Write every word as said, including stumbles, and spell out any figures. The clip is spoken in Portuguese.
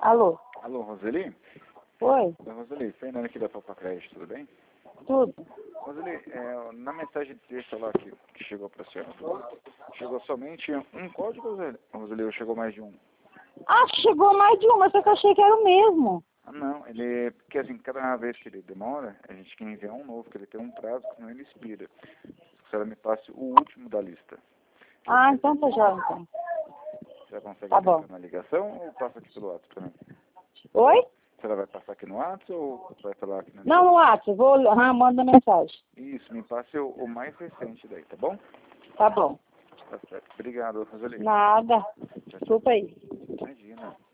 Alô? Alô, Roseli? Oi? É, Roseli, Fernando aqui da Topa Crédito, tudo bem? Tudo? Roseli, é, na mensagem de texto lá que, que chegou para a senhora, chegou somente um código, Roseli? Roseli, ou chegou mais de um? Ah, chegou mais de uma, só que eu achei que era o mesmo. Ah, não, ele, porque assim, cada vez que ele demora, a gente quer enviar um novo, porque ele tem um prazo, senão ele expira. Se ela me passe o último da lista. Ah, então tá já, então. Você consegue Tá atender bom. na ligação ou passa aqui pelo WhatsApp também? Oi? Você ela vai passar aqui no WhatsApp ou vai falar aqui na Não, no WhatsApp, vou, ah, manda mensagem. Isso, me passe o, o mais recente daí, tá bom? Tá bom. Tá certo. Obrigado, Roseli. Nada. Tchau, tchau. Desculpa aí. Imagina.